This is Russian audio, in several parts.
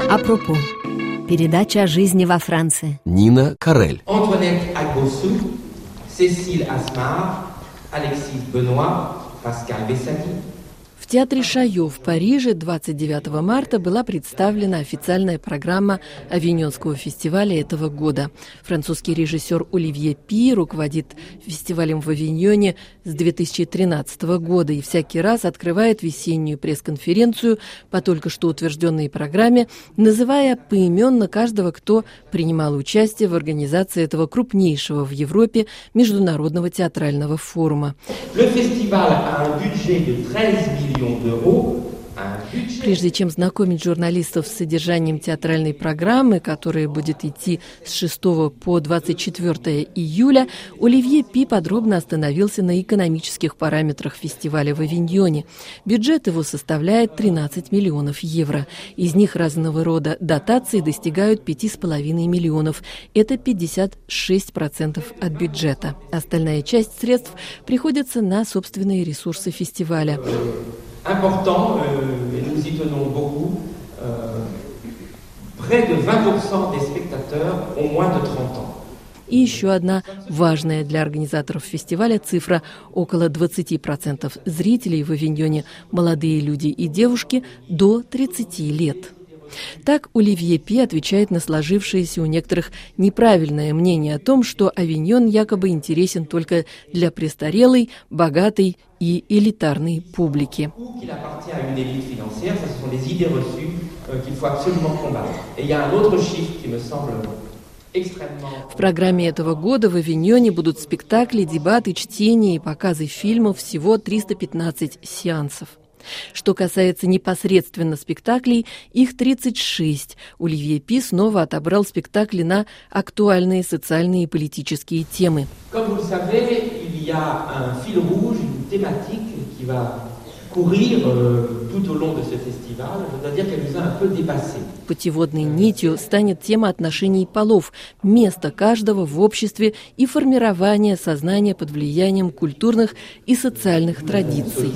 Апропо. Передача о жизни во Франции. Нина Карель. Антуанетт Агбосу, Сесиль Асмар, Алексис Бенуа, Паскаль Бессади. В Театре Шайо в Париже 29 марта была представлена официальная программа Авиньонского фестиваля этого года. Французский режиссер Оливье Пи руководит фестивалем в Авиньоне с 2013 года и всякий раз открывает весеннюю пресс-конференцию по только что утвержденной программе, называя поименно каждого, кто принимал участие в организации этого крупнейшего в Европе международного театрального форума. Прежде чем знакомить журналистов с содержанием театральной программы, которая будет идти с 6 по 24 июля, Оливье Пи подробно остановился на экономических параметрах фестиваля в Авиньоне. Бюджет его составляет 13 миллионов евро. Из них разного рода дотации достигают 5,5 миллионов. Это 56% от бюджета. Остальная часть средств приходится на собственные ресурсы фестиваля. Important, et nous y tenons beaucoup, près de 20% des spectateurs ont moins de 30 ans. И еще одна важная для организаторов фестиваля цифра – около 20% зрителей в Авиньоне – молодые люди и девушки до 30 лет. Так Оливье Пи отвечает на сложившееся у некоторых неправильное мнение о том, что Авиньон якобы интересен только для престарелой, богатой и элитарной публики. В программе этого года в Авиньоне будут спектакли, дебаты, чтения и показы фильмов, всего 315 сеансов. Что касается непосредственно спектаклей, их 36. Оливье Пи снова отобрал спектакли на актуальные социальные и политические темы. Путеводной нитью станет тема отношений полов, место каждого в обществе и формирование сознания под влиянием культурных и социальных традиций.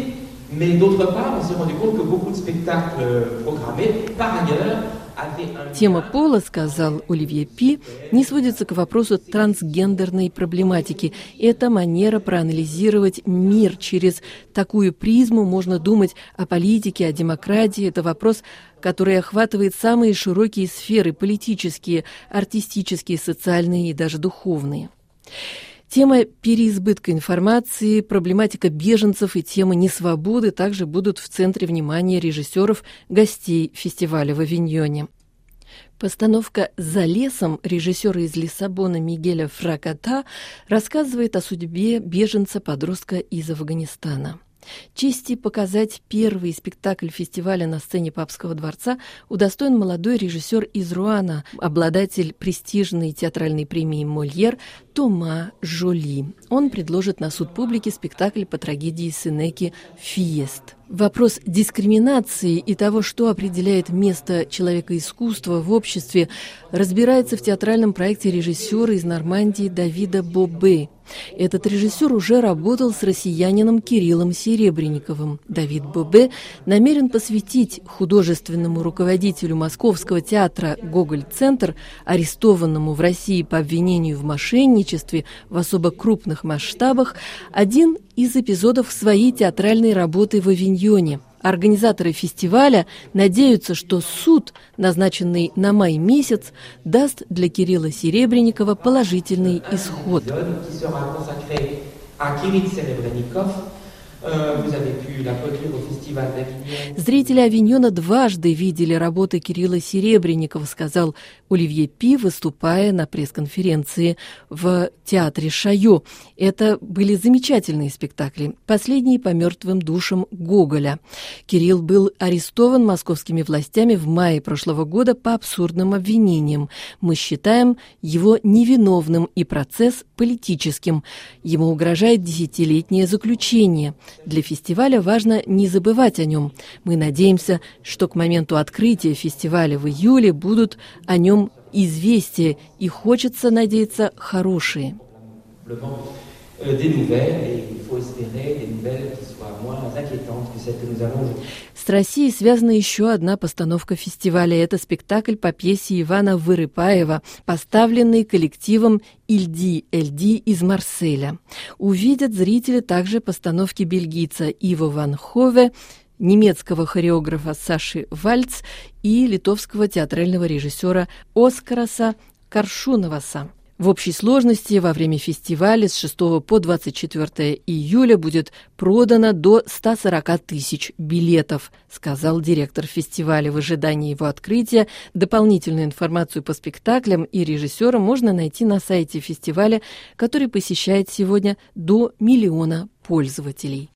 Тема пола, сказал Оливье Пи, не сводится к вопросу трансгендерной проблематики. Это манера проанализировать мир. Через такую призму можно думать о политике, о демократии. Это вопрос, который охватывает самые широкие сферы – политические, артистические, социальные и даже духовные. Тема переизбытка информации, проблематика беженцев и тема несвободы также будут в центре внимания режиссеров, гостей фестиваля в Авиньоне. Постановка «За лесом» режиссера из Лиссабона Мигеля Фраката рассказывает о судьбе беженца-подростка из Афганистана. Чести показать первый спектакль фестиваля на сцене Папского дворца удостоен молодой режиссер из Руана, обладатель престижной театральной премии «Мольер» Тома Жоли. Он предложит на суд публики спектакль по трагедии Сенеки «Фиест». Вопрос дискриминации и того, что определяет место человека-искусства в обществе, разбирается в театральном проекте режиссера из Нормандии Давида Бобе. Этот режиссер уже работал с россиянином Кириллом Серебренниковым. Давид Бобе намерен посвятить художественному руководителю Московского театра «Гоголь-центр», арестованному в России по обвинению в мошенничестве в особо крупных масштабах, один из эпизодов своей театральной работы в Авиньоне. Организаторы фестиваля надеются, что суд, назначенный на май месяц, даст для Кирилла Серебренникова положительный исход. Зрители Авиньона дважды видели работы Кирилла Серебренникова, сказал Оливье Пи, выступая на пресс-конференции в Театре Шайо. Это были замечательные спектакли, последние по мертвым душам Гоголя. Кирилл был арестован московскими властями в мае прошлого года по абсурдным обвинениям. Мы считаем его невиновным и процесс политическим. Ему угрожает 10-летнее заключение. Для фестиваля важно не забывать о нем. Мы надеемся, что к моменту открытия фестиваля в июле будут о нем известия, и хочется надеяться хорошие. С Россией связана еще одна постановка фестиваля. Это спектакль по пьесе Ивана Вырыпаева, поставленный коллективом Ильди из Марселя. Увидят зрители также постановки бельгийца Иво ван Хове, немецкого хореографа Саши Вальц и литовского театрального режиссера Оскараса Каршуноваса. В общей сложности во время фестиваля с 6 по 24 июля будет продано до 140 тысяч билетов, сказал директор фестиваля. В ожидании его открытия дополнительную информацию по спектаклям и режиссерам можно найти на сайте фестиваля, который посещает сегодня до 1 миллиона пользователей.